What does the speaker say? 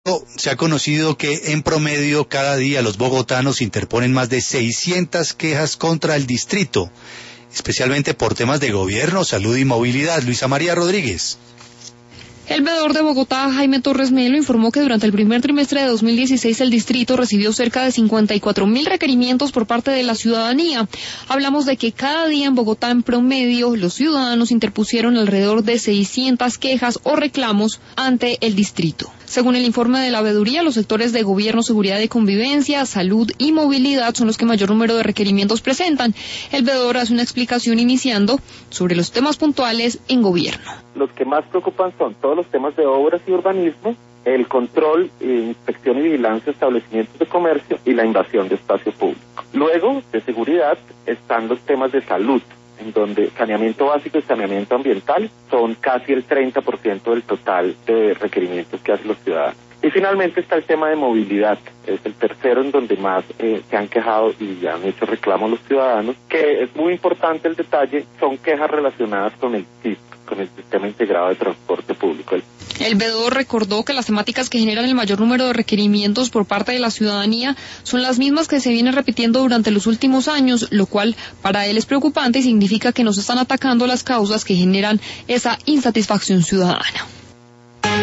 Se ha conocido que en promedio cada día los bogotanos interponen más de 600 quejas contra el distrito, especialmente por temas de gobierno, salud y movilidad. Luisa María Rodríguez. El veedor de Bogotá, Jaime Torres Melo, informó que durante el primer trimestre de 2016 el distrito recibió cerca de 54.000 requerimientos por parte de la ciudadanía. Hablamos de que cada día en Bogotá, en promedio, los ciudadanos interpusieron alrededor de 600 quejas o reclamos ante el distrito. Según el informe de la veeduría, los sectores de gobierno, seguridad y convivencia, salud y movilidad son los que mayor número de requerimientos presentan. El veedor hace una explicación iniciando sobre los temas puntuales en gobierno. Los que más preocupan son todos los temas de obras y urbanismo, el control, inspección y vigilancia de establecimientos de comercio y la invasión de espacio público. Luego, de seguridad, están los temas de salud, en donde saneamiento básico y saneamiento ambiental son casi el 30% del total de requerimientos que hacen los ciudadanos. Y finalmente está el tema de movilidad, es el tercero en donde más se han quejado y han hecho reclamos los ciudadanos, que es muy importante el detalle, son quejas relacionadas con el SIT, con el Sistema Integrado de Transporte Público. El veedor recordó que las temáticas que generan el mayor número de requerimientos por parte de la ciudadanía son las mismas que se vienen repitiendo durante los últimos años, lo cual para él es preocupante y significa que no se están atacando las causas que generan esa insatisfacción ciudadana.